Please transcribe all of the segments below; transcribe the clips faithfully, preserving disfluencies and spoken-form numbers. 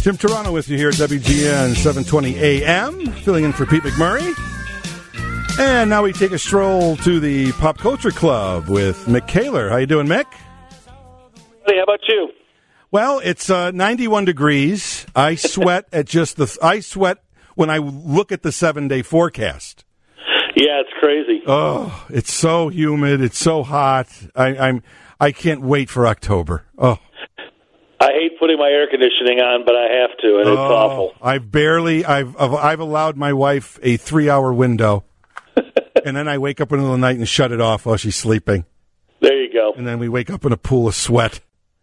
Tim Toronto with you here at W G N seven twenty A M, filling in for Pete McMurray. And now we take a stroll to the Pop Culture Club with Mick Kaler. How you doing, Mick? Hey, how about you? Well, it's uh, ninety-one degrees. I sweat at just the. I sweat when I look at the seven-day forecast. Yeah, it's crazy. Oh, it's so humid. It's so hot. I, I'm. I can't wait for October. Oh. I hate putting my air conditioning on, but I have to, and it's oh, awful. I've barely. I've. I've allowed my wife a three-hour window, and then I wake up in the middle of the night and shut it off while she's sleeping. There you go. And then we wake up in a pool of sweat.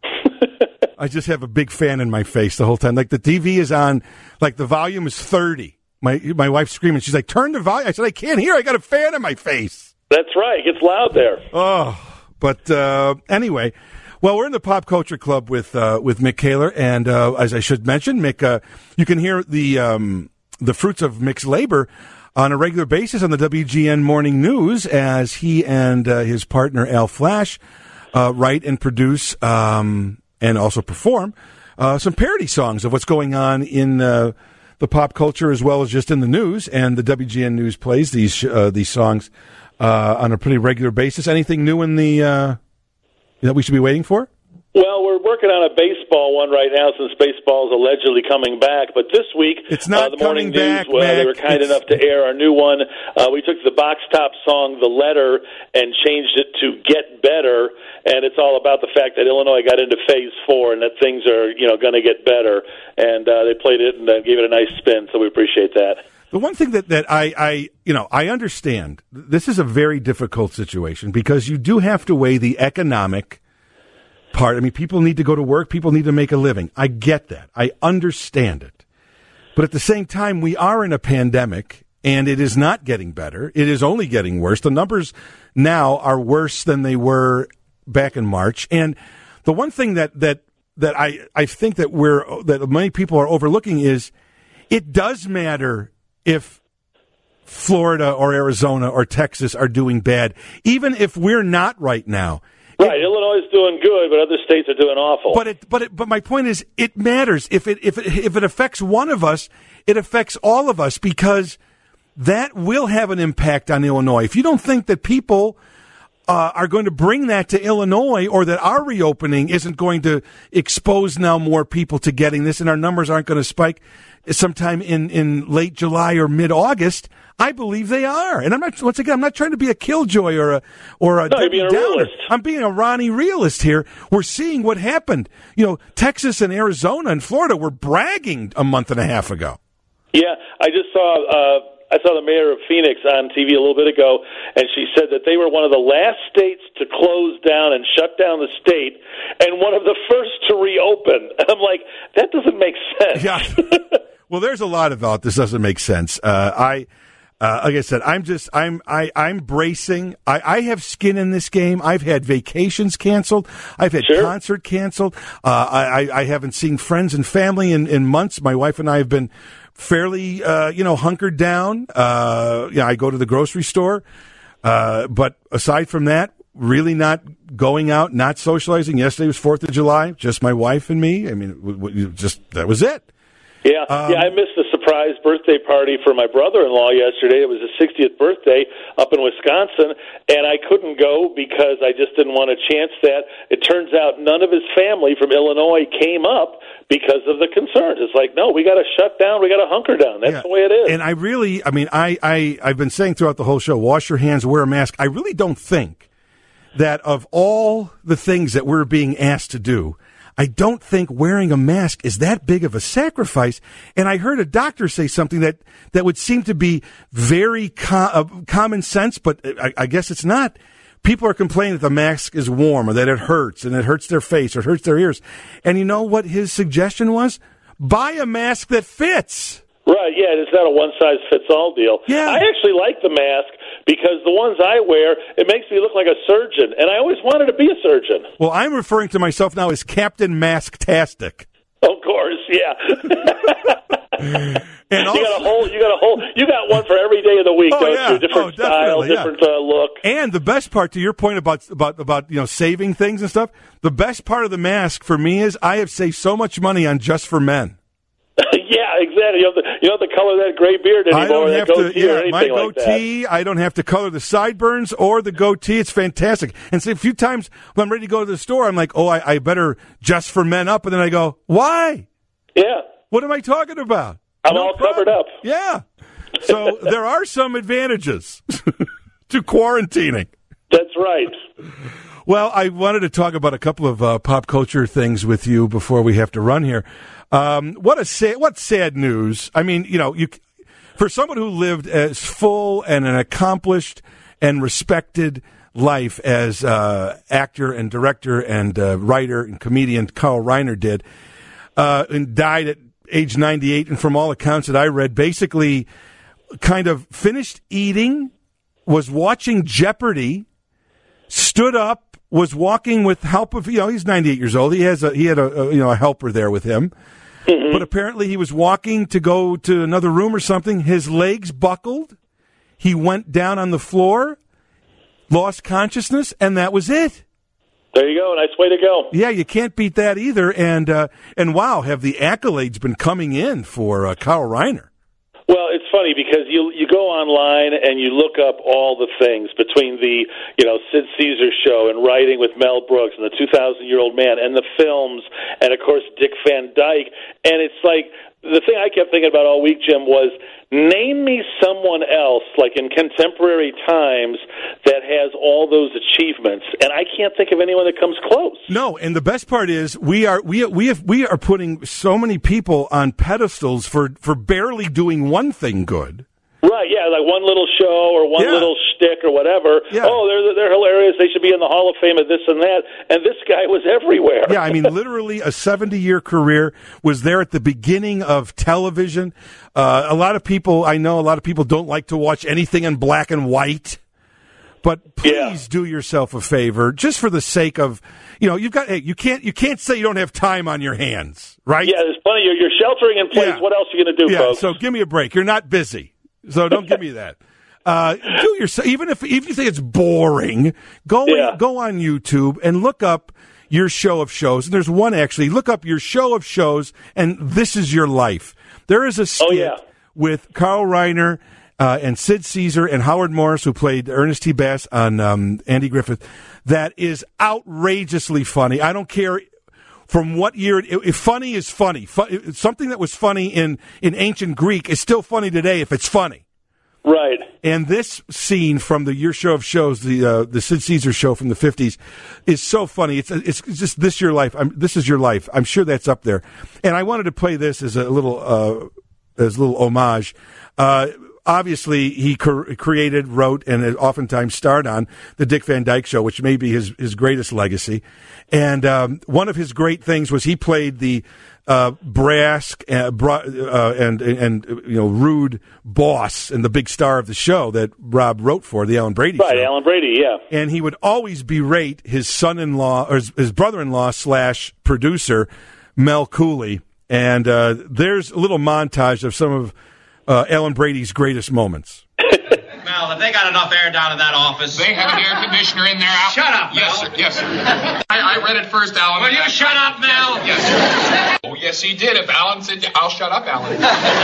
I just have a big fan in my face the whole time. Like the T V is on, like the volume is thirty. My my wife's screaming. She's like, "Turn the volume." I said, "I can't hear. I got a fan in my face." That's right. It gets loud there. Oh, but uh, anyway. Well, we're in the Pop Culture Club with uh, with Mick Kaler, and uh, as I should mention, Mick, uh, you can hear the um, the fruits of Mick's labor on a regular basis on the W G N Morning News as he and uh, his partner Al Flash uh, write and produce um, and also perform uh, some parody songs of what's going on in uh, the pop culture as well as just in the news. And the W G N News plays these uh, these songs uh, on a pretty regular basis. Anything new in the uh, that we should be waiting for? Well, we're working on a baseball one right now since baseball is allegedly coming back. But this week, it's not uh, the Morning coming back, News, well, Mac. they were kind It's... enough to air our new one. Uh, we took the box top song, The Letter, and changed it to Get Better. And it's all about the fact that Illinois got into phase four and that things are, you know, going to get better. And uh, they played it and uh, gave it a nice spin, so we appreciate that. The one thing that, that I, I, you know, I understand, this is a very difficult situation because you do have to weigh the economic part. I mean, people need to go to work. People need to make a living. I get that. I understand it. But at the same time, we are in a pandemic, and it is not getting better. It is only getting worse. The numbers now are worse than they were back in March. And the one thing that, that, that I, I think that we're that many people are overlooking is it does matter if Florida or Arizona or Texas are doing bad, even if we're not right now. Right, it, Illinois is doing good, but other states are doing awful. But it, but it, but my point is, it matters. If it, if it, if it affects one of us, it affects all of us because that will have an impact on Illinois. If you don't think that people uh, are going to bring that to Illinois, or that our reopening isn't going to expose now more people to getting this, and our numbers aren't going to spike sometime in, in late July or mid-August, I believe they are. And I'm not, once again, I'm not trying to be a killjoy or a, or a, no, you're being a downer. realist. I'm being a Ronnie realist here. We're seeing what happened. You know, Texas and Arizona and Florida were bragging a month and a half ago. Yeah, I just saw, uh, I saw the mayor of Phoenix on T V a little bit ago, and she said that they were one of the last states to close down and shut down the state, and one of the first to reopen. And I'm like, that doesn't make sense. Yeah. Well, there's a lot about this doesn't make sense. Uh, I, uh, like I said, I'm just, I'm, I, I'm bracing. I, I have skin in this game. I've had vacations canceled. I've had sure. concert canceled. Uh, I, I haven't seen friends and family in, in months. My wife and I have been fairly, uh, you know, hunkered down. Uh, yeah, I go to the grocery store. Uh, but aside from that, really not going out, not socializing. Yesterday was fourth of July, just my wife and me. I mean, w- w- just, that was it. Yeah, um, yeah. I missed the surprise birthday party for my brother-in-law yesterday. It was his sixtieth birthday up in Wisconsin, and I couldn't go because I just didn't want to chance that. It turns out none of his family from Illinois came up because of the concerns. It's like, no, we got to shut down. We got to hunker down. That's yeah. the way it is. And I really, I mean, I, I, I've been saying throughout the whole show, wash your hands, wear a mask. I really don't think that of all the things that we're being asked to do, I don't think wearing a mask is that big of a sacrifice. And I heard a doctor say something that, that would seem to be very com- uh, common sense, but I, I guess it's not. People are complaining that the mask is warm or that it hurts and it hurts their face or it hurts their ears. And you know what his suggestion was? Buy a mask that fits. Right, yeah, it's not a one-size-fits-all deal. Yeah. I actually like the mask because the ones I wear, it makes me look like a surgeon, and I always wanted to be a surgeon. Well, I'm referring to myself now as Captain Mask-tastic. Of course, yeah. And also, you got a whole, you got a whole, you got one for every day of the week. Oh, don't yeah. you? Different Oh, style, yeah. different uh, look. And the best part, to your point about about about you know saving things and stuff, the best part of the mask for me is I have saved so much money on Just for Men. Yeah, exactly. You don't, have to, you don't have to color that gray beard anymore. I don't that have goatee to. Yeah, or anything my like goatee. that. I don't have to color the sideburns or the goatee. It's fantastic. And so a few times when I'm ready to go to the store, I'm like, oh, I, I better just for men up. And then I go, why? Yeah. What am I talking about? I'm no all problem. covered up. Yeah. So there are some advantages to quarantining. That's right. Well, I wanted to talk about a couple of uh, pop culture things with you before we have to run here. Um, what a sad, what sad news. I mean, you know, you for someone who lived as full and an accomplished and respected life as uh, actor and director and uh, writer and comedian Carl Reiner did, uh, and died at age ninety-eight, and from all accounts that I read, basically kind of finished eating, was watching Jeopardy, stood up, was walking with help of, you know, he's ninety-eight years old. He has a, he had a, a you know, a helper there with him. Mm-hmm. But apparently he was walking to go to another room or something. His legs buckled. He went down on the floor, lost consciousness, and that was it. There you go. Nice way to go. Yeah, you can't beat that either. And uh, and wow, have the accolades been coming in for uh, Carl Reiner? Well, it's funny because you you go online and you look up all the things between the, you know, Sid Caesar show and writing with Mel Brooks and the two thousand year old man and the films and, of course, Dick Van Dyke. And it's like the thing I kept thinking about all week, Jim, was name me someone else, like in contemporary times, that has all those achievements, and I can't think of anyone that comes close. No, and the best part is we are we we have we are putting so many people on pedestals for for barely doing one thing good. Right, yeah, like one little show or one yeah. little shtick or whatever. Yeah. Oh, they're they're hilarious. They should be in the Hall of Fame of this and that. And this guy was everywhere. Yeah, I mean, literally a seventy-year career, was there at the beginning of television. Uh, a lot of people, I know a lot of people don't like to watch anything in black and white. But please yeah. do yourself a favor, just for the sake of, you know, you've got, hey, you can't, you can't say you don't have time on your hands, right? Yeah, there's plenty. You're, you're sheltering in place. Yeah. What else are you going to do, yeah, folks? So give me a break. You're not busy. So don't give me that. Uh, do yourself, even if even if you think it's boring, go yeah. in, go on YouTube and look up your show of shows. And there's one actually. Look up your show of shows, and This Is Your Life. There is a skit oh, yeah. with Carl Reiner uh, and Sid Caesar and Howard Morris, who played Ernest T. Bass on um, Andy Griffith, that is outrageously funny. I don't care from what year it, if funny is funny. Fu- something that was funny in, in ancient Greek is still funny today if it's funny. Right. And this scene from the Your Show of Shows, the uh, the Sid Caesar show from the fifties, is so funny. It's it's just This Your Life. I'm, this is your life. I'm sure that's up there. And I wanted to play this as a little uh, as a little homage. Uh, obviously, he cr- created, wrote, and oftentimes starred on the Dick Van Dyke Show, which may be his his greatest legacy. And um, one of his great things was he played the uh, brass uh, bra- uh, and, and and you know rude boss and the big star of the show that Rob wrote for, the Alan Brady right, Show. Alan Brady, yeah. And he would always berate his son-in-law or his, his brother-in-law slash producer Mel Cooley. And uh, there's a little montage of some of uh, Alan Brady's greatest moments. Mel, have they got enough air down in that office? They have an air conditioner in there, Al. Shut up, Mel. Yes, sir. Yes, sir. I, I read it first, Alan. Will you I, shut up, Mel? Yes, sir. Oh, yes, he did. If Alan said, I'll shut up, Alan.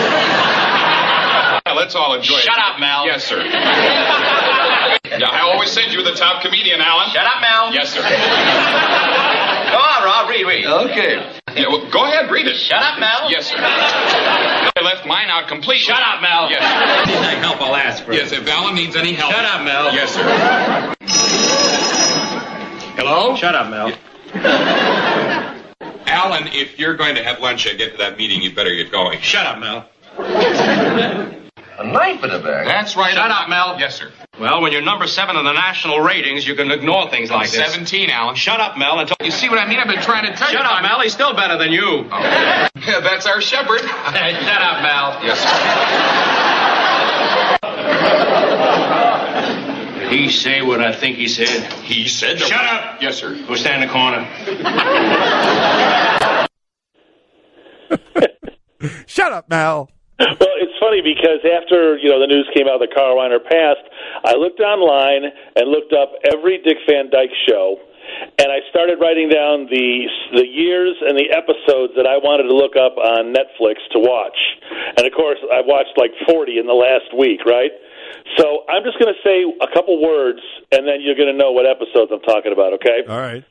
Yeah, let's all enjoy Shut it. Shut up, Mel. Yes, sir. Yeah, I always said you were the top comedian, Alan. Shut up, Mel. Yes, sir. Go on, Rob. Read, read. Okay. Yeah, well, go ahead, read it. Shut up, Mel. Yes, sir. I left mine out completely. Shut up, Mel. Yes, sir. If you need any help, I'll ask for it. Yes, if Alan needs any help. Shut up, Mel. Yes, sir. Hello? Shut up, Mel. Yeah. Alan, if you're going to have lunch and get to that meeting, you'd better get going. Shut up, Mel. A knife in a bag? That's right. Shut up, Mel. Yes, sir. Well, when you're number seven in the national ratings, you can ignore things like this. seventeen, Alan. Shut up, Mel. Until You see what I mean? I've been trying to tell Shut you. up, Mel. He's still better than you. Oh. Yeah, that's our shepherd. Hey, shut up, Mel. Yes, sir. Did he say what I think he said? He said... Shut up. Yes, sir. Go stand in the corner. Shut up, Mel. Well, it's funny because after, you know, the news came out that Carl Reiner passed, I looked online and looked up every Dick Van Dyke show, and I started writing down the the years and the episodes that I wanted to look up on Netflix to watch. And, of course, I watched like forty in the last week, right? So I'm just going to say a couple words, and then you're going to know what episodes I'm talking about, okay? All right.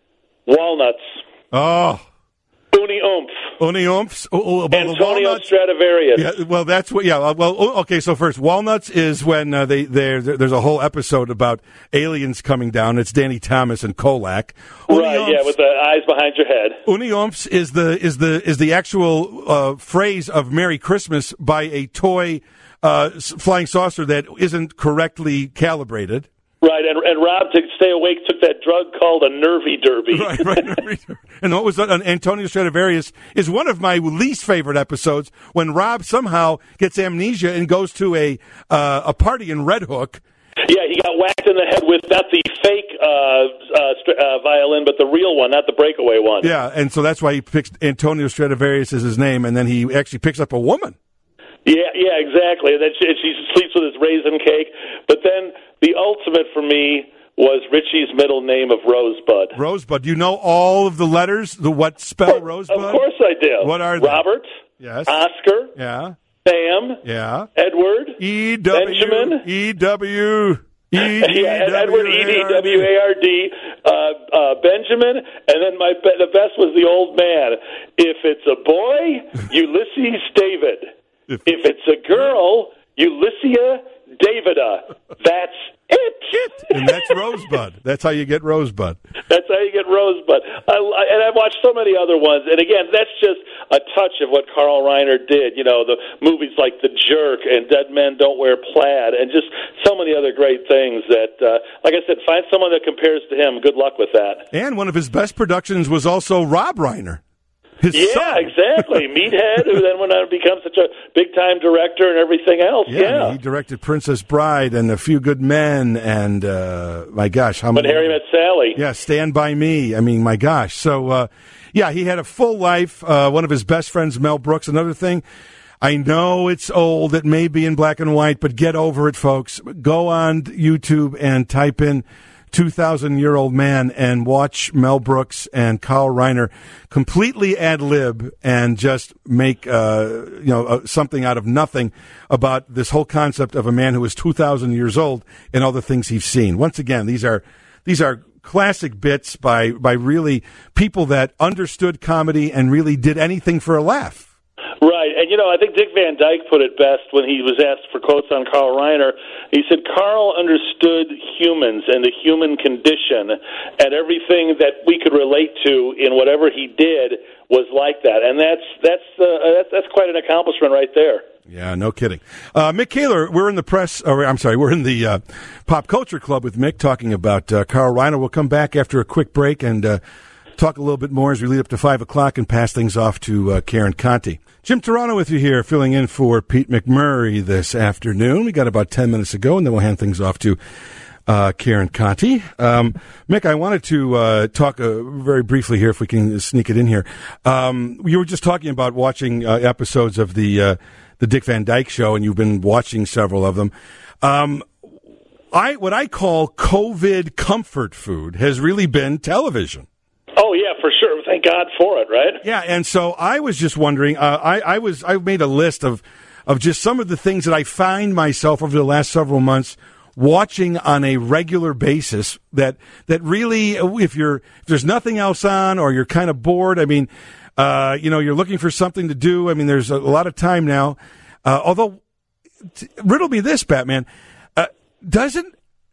Walnuts. Oh. Uni Oomph. Uni Oomphs. Oh, oh, Antonio Stradivarius. Yeah, well, that's what. Yeah, well, okay. So first, Walnuts is when uh, they there. There's a whole episode about aliens coming down. It's Danny Thomas and Kolak. Uni Right. Oomphs, yeah, with the eyes behind your head. Uni Oomphs is the is the is the actual uh, phrase of Merry Christmas by a toy uh, flying saucer that isn't correctly calibrated. Right, and, and Rob, to stay awake, took that drug called a nervy derby. Right, right. And what was that? Antonio Stradivarius is one of my least favorite episodes when Rob somehow gets amnesia and goes to a uh, a party in Red Hook. Yeah, he got whacked in the head with not the fake uh, uh, str- uh, violin, but the real one, not the breakaway one. Yeah, and so that's why he picks Antonio Stradivarius as his name, and then he actually picks up a woman. Yeah, yeah, exactly. And then she, she sleeps with his raisin cake. But then the ultimate for me was Richie's middle name of Rosebud. Rosebud. You know all of the letters, the what spell Of Rosebud? Of course I do. What are they? Robert. Yes. Oscar. Yeah. Sam. Yeah. Edward. E W. Benjamin. E W. E D yeah, Edward, E D W W A R D, uh, uh, Benjamin, and then my be- the best was the old man. If it's a boy, Ulysses David. If, if it's a girl, Ulyssia Davida. That's it. And that's Rosebud. That's how you get Rosebud. That's how you get Rosebud. I, I, and I've watched so many other ones. And again, that's just a touch of what Carl Reiner did. You know, the movies like The Jerk and Dead Men Don't Wear Plaid, and just so many other great things that, uh, like I said, find someone that compares to him. Good luck with that. And one of his best productions was also Rob Reiner. His yeah, son. exactly. Meathead, who then went on to become such a big-time director and everything else. Yeah, Yeah, he directed Princess Bride and A Few Good Men, and uh, my gosh, how When many? Harry Met Sally. Yeah, Stand By Me. I mean, my gosh. So, uh, yeah, he had a full life. Uh, one of his best friends, Mel Brooks. Another thing, I know it's old. It may be in black and white, but get over it, folks. Go on YouTube and type in two thousand year old man and watch Mel Brooks and Carl Reiner completely ad lib and just make uh, you know uh, something out of nothing about this whole concept of a man who is two thousand years old and all the things he's seen. Once again, these are these are classic bits by by really people that understood comedy and really did anything for a laugh. Right, and you know, I think Dick Van Dyke put it best when he was asked for quotes on Carl Reiner. He said, Carl understood humans and the human condition, and everything that we could relate to in whatever he did was like that. And that's that's uh, that's, that's quite an accomplishment right there. Yeah, no kidding. Uh, Mick Kaler, we're in the press, or I'm sorry, we're in the uh, Pop Culture Club with Mick talking about uh, Carl Reiner. We'll come back after a quick break and uh, talk a little bit more as we lead up to five o'clock and pass things off to uh, Karen Conti. Jim Toronto with you here, filling in for Pete McMurray this afternoon. We got about ten minutes to go, and then we'll hand things off to uh, Karen Conti. Um, Mick, I wanted to uh, talk uh, very briefly here, if we can sneak it in here. Um, you were just talking about watching uh, episodes of the uh, the Dick Van Dyke Show, and you've been watching several of them. Um, I what I call COVID comfort food has really been television. Oh, yeah, for sure. Thank God for it, right? Yeah, and so I was just wondering, uh, I, I was I made a list of, of just some of the things that I find myself over the last several months watching on a regular basis that that really, if you're if there's nothing else on or you're kind of bored, I mean, uh, you know, you're looking for something to do. I mean, there's a lot of time now. Uh, although, t- riddle me this, Batman, uh, doesn't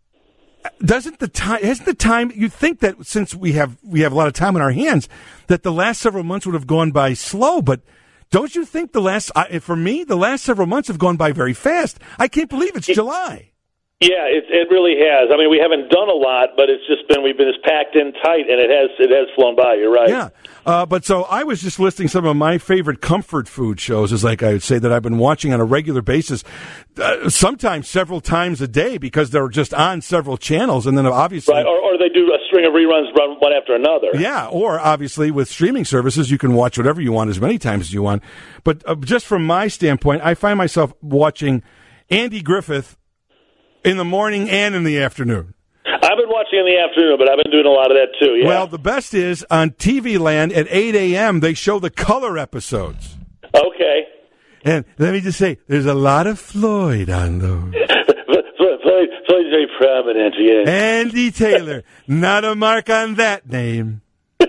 Doesn't the time? Hasn't the time? You think that since we have we have a lot of time on our hands, that the last several months would have gone by slow. But don't you think the last? I, for me, the last several months have gone by very fast. I can't believe it's July. Yeah, it it really has. I mean, we haven't done a lot, but it's just been we've been as packed in tight, and it has it has flown by. You're right. Yeah, uh, but so I was just listing some of my favorite comfort food shows, as like I would say that I've been watching on a regular basis, uh, sometimes several times a day because they're just on several channels, and then obviously right, or, or they do a string of reruns, run one after another. Yeah, or obviously with streaming services, you can watch whatever you want as many times as you want. But uh, just from my standpoint, I find myself watching Andy Griffith in the morning and in the afternoon. I'm I've been watching in the afternoon, but I've been doing a lot of that too. Yeah. Well, the best is on T V Land at eight a.m. they show the color episodes. Okay. And let me just say, there's a lot of Floyd on those. Floyd, Floyd's very prominent, yes. Andy Taylor, not a mark on that name.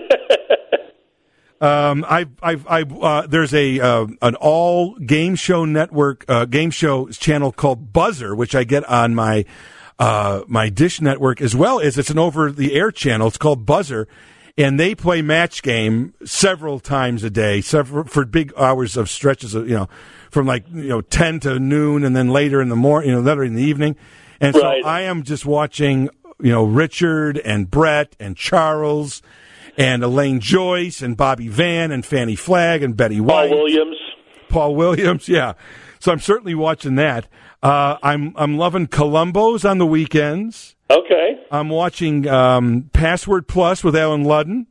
um, I, I, I, uh, there's a uh, an all game show network, uh, game show channel called Buzzer, which I get on my uh, my Dish network as well as it's an over the air channel. It's called Buzzer. And they play Match Game several times a day, several for big hours of stretches of, you know, from like, you know, ten to noon and then later in the morning, you know, later in the evening. And so right. I am just watching, you know, Richard and Brett and Charles and Elaine Joyce and Bobby Van and Fannie Flagg and Betty White. Paul Williams. Paul Williams, yeah. So I'm certainly watching that. Uh, I'm I'm loving Columbo's on the weekends. Okay. I'm watching um, Password Plus with Alan Ludden.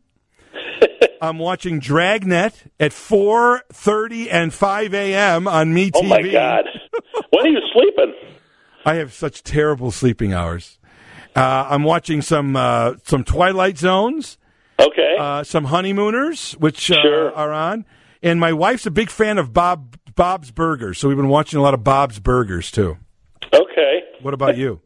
I'm watching Dragnet at four thirty and five a.m. on MeTV. Oh, my God. When are you sleeping? I have such terrible sleeping hours. Uh, I'm watching some uh, some Twilight Zones. Okay. Uh, some Honeymooners, which uh, Sure. are on. And my wife's a big fan of Bob Bob's Burgers, so we've been watching a lot of Bob's Burgers, too. Okay. What about you?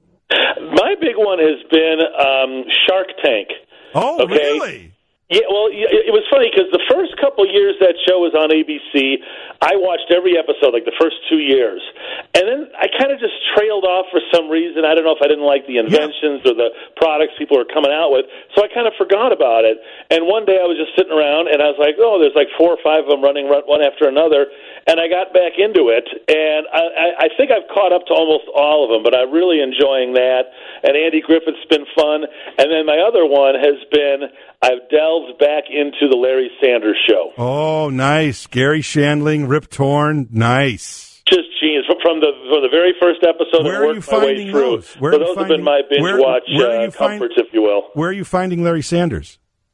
My big one has been um, Shark Tank. Oh, okay? really? Yeah, well, it was funny because the first couple years that show was on A B C, I watched every episode, like the first two years. And then I kind of just trailed off for some reason. I don't know if I didn't like the inventions yeah. or the products people were coming out with. So I kind of forgot about it. And one day I was just sitting around, and I was like, oh, there's like four or five of them running one after another. And I got back into it, and I, I think I've caught up to almost all of them, but I'm really enjoying that. And Andy Griffith's been fun. And then my other one has been I've delved back into the Larry Sanders Show. Oh, nice. Gary Shandling, Rip Torn, nice. Just genius. From the from the very first episode, where I are you worked my way finding through. those? Where so are you those finding, have been my binge where, watch where uh, comforts, find, if you will. Where are you finding Larry Sanders?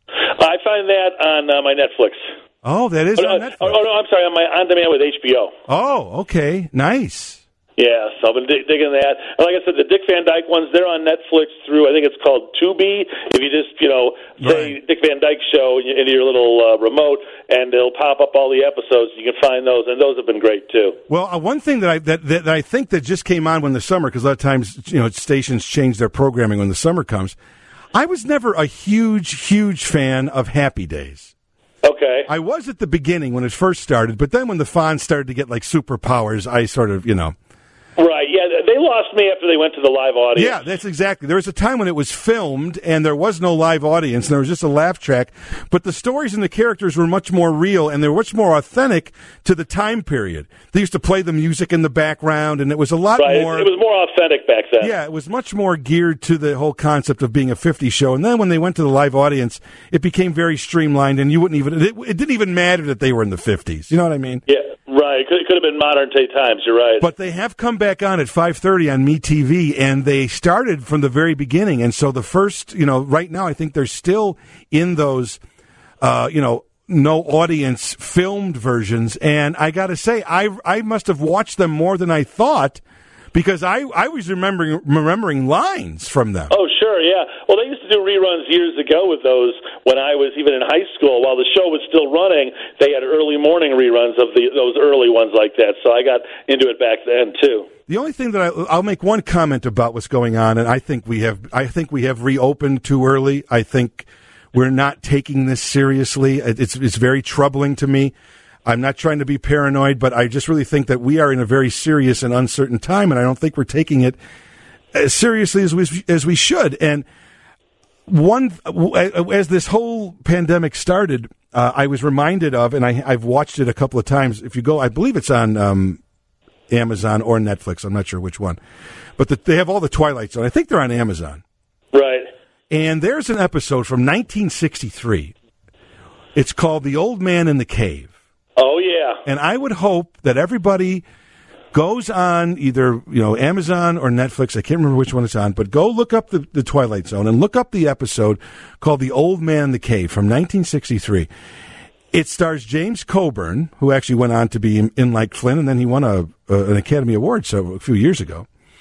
I find that on uh, my Netflix. Oh, that is oh, on no, Netflix. Oh, no, I'm sorry, on my on demand with H B O. Oh, okay, nice. Yeah, so I've been dig- digging that. And like I said, the Dick Van Dyke ones, they're on Netflix through, I think it's called Tubi. If you just, you know, say right. Dick Van Dyke Show into your little uh, remote, and it'll pop up all the episodes. You can find those, and those have been great, too. Well, uh, one thing that I that, that I think that just came on when the summer, because a lot of times, you know, stations change their programming when the summer comes. I was never a huge, huge fan of Happy Days. Okay. I was at the beginning when it first started, but then when the Fonz started to get like superpowers, I sort of, you know. Right, yeah, they lost me after they went to the live audience. Yeah, that's exactly. There was a time when it was filmed and there was no live audience and there was just a laugh track, but the stories and the characters were much more real and they were much more authentic to the time period. They used to play the music in the background and it was a lot right, more... It, it was more authentic back then. Yeah, it was much more geared to the whole concept of being a fifties show. And then when they went to the live audience, it became very streamlined and you wouldn't even... It, it didn't even matter that they were in the fifties. You know what I mean? Yeah. Right, it could, it could have been modern day times. You're right, but they have come back on at five thirty on MeTV, and they started from the very beginning. And so the first, you know, right now I think they're still in those, uh, you know, no audience filmed versions. And I got to say, I I must have watched them more than I thought because I I was remembering remembering lines from them. Oh, sure, yeah. Well, they used to do reruns years ago with those when I was even in high school. While the show was still running, they had early morning reruns of the those early ones like that. So I got into it back then too. The only thing that I, I'll make one comment about what's going on, and I think we have I think we have reopened too early. I think we're not taking this seriously. It's it's very troubling to me. I'm not trying to be paranoid, but I just really think that we are in a very serious and uncertain time, and I don't think we're taking it as seriously as we as we should. And one, as this whole pandemic started, uh, I was reminded of, and I, I've watched it a couple of times. If you go, I believe it's on um, Amazon or Netflix. I'm not sure which one, but the, they have all the Twilight Zone. I think they're on Amazon. Right. And there's an episode from nineteen sixty-three. It's called "The Old Man in the Cave." Oh, yeah. And I would hope that everybody goes on either, you know, Amazon or Netflix. I can't remember which one it's on, but go look up the, the Twilight Zone and look up the episode called "The Old Man in the Cave" from nineteen sixty-three. It stars James Coburn, who actually went on to be in, in Like Flynn, and then he won a, a an Academy Award so a few years ago.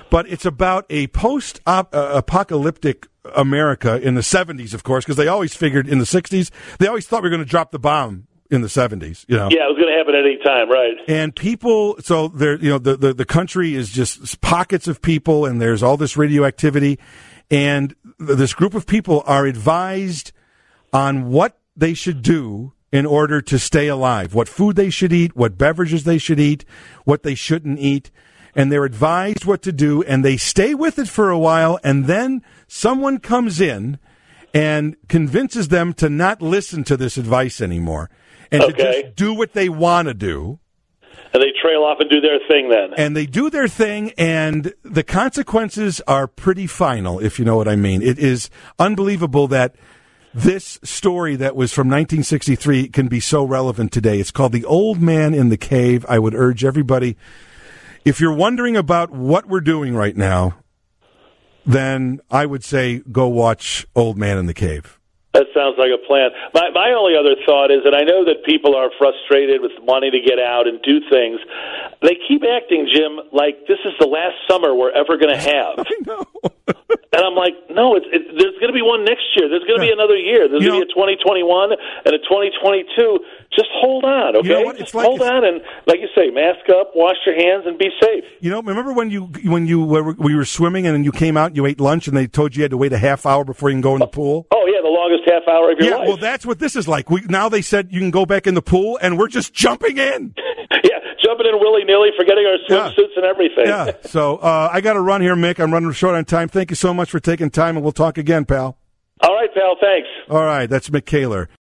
but it's about a post-apocalyptic America in the seventies, of course, because they always figured in the sixties, they always thought we were going to drop the bomb in the seventies, you know. Yeah, it was going to happen at any time, right? And people, so there, you know, the, the, the country is just pockets of people, and there's all this radioactivity, and this group of people are advised on what they should do in order to stay alive, what food they should eat, what beverages they should eat, what they shouldn't eat, and they're advised what to do, and they stay with it for a while, and then someone comes in and convinces them to not listen to this advice anymore and okay. to just do what they want to do. And they trail off and do their thing then. And they do their thing, and the consequences are pretty final, if you know what I mean. It is unbelievable that this story that was from nineteen sixty-three can be so relevant today. It's called The Old Man in the Cave. I would urge everybody, if you're wondering about what we're doing right now, then I would say go watch Old Man in the Cave. That sounds like a plan. My my only other thought is, and I know that people are frustrated with wanting to get out and do things. They keep acting, Jim, like this is the last summer we're ever going to have. I know. And I'm like, no, it's, it, there's going to be one next year. There's going to yeah. be another year. There's going to be a know, twenty twenty-one and a twenty twenty-two. Just hold on, okay? You know what? It's Just like hold on and, like you say, mask up, wash your hands, and be safe. You know, remember when you when you were, we were swimming and then you came out and you ate lunch and they told you you had to wait a half hour before you can go in the pool? Oh, yeah, the longest half hour of your yeah, life. well, that's what this is like. We Now they said you can go back in the pool, and we're just jumping in. yeah, jumping in willy-nilly, forgetting our swimsuits yeah. and everything. Yeah, so uh, I got to run here, Mick. I'm running short on time. Thank you so much for taking time, and we'll talk again, pal. All right, pal, thanks. All right, that's Mick Kaler.